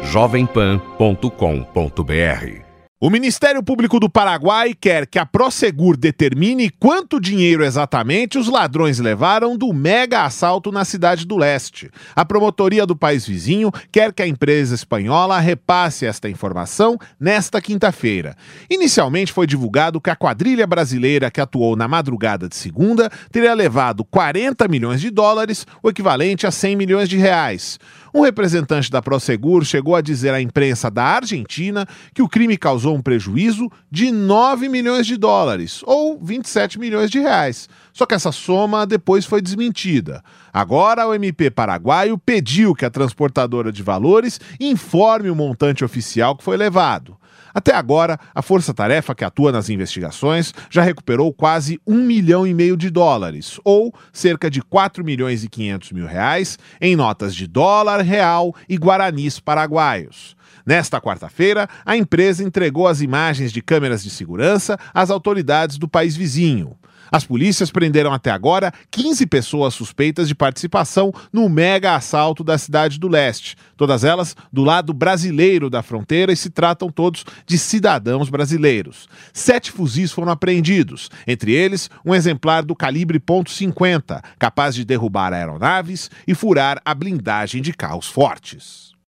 jovempan.com.br. O Ministério Público do Paraguai quer que a Prosegur determine quanto dinheiro exatamente os ladrões levaram do mega assalto na Cidade do Leste. A promotoria do país vizinho quer que a empresa espanhola repasse esta informação nesta quinta-feira. Inicialmente foi divulgado que a quadrilha brasileira que atuou na madrugada de segunda teria levado 40 milhões de dólares, o equivalente a 100 milhões de reais. Um representante da Prosegur chegou a dizer à imprensa da Argentina que o crime causou um prejuízo de 9 milhões de dólares, ou 27 milhões de reais. Só que essa soma depois foi desmentida. Agora, o MP paraguaio pediu que a transportadora de valores informe o montante oficial que foi levado. Até agora, a força-tarefa que atua nas investigações já recuperou quase 1,5 milhão de dólares, ou cerca de 4 milhões e 500 mil reais, em notas de dólar, real e guaranis paraguaios. Nesta quarta-feira, a empresa entregou as imagens de câmeras de segurança às autoridades do país vizinho. As polícias prenderam até agora 15 pessoas suspeitas de participação no mega assalto da Cidade do Leste, todas elas do lado brasileiro da fronteira, e se tratam todos de cidadãos brasileiros. 7 fuzis foram apreendidos, entre eles um exemplar do calibre .50, capaz de derrubar aeronaves e furar a blindagem de carros fortes.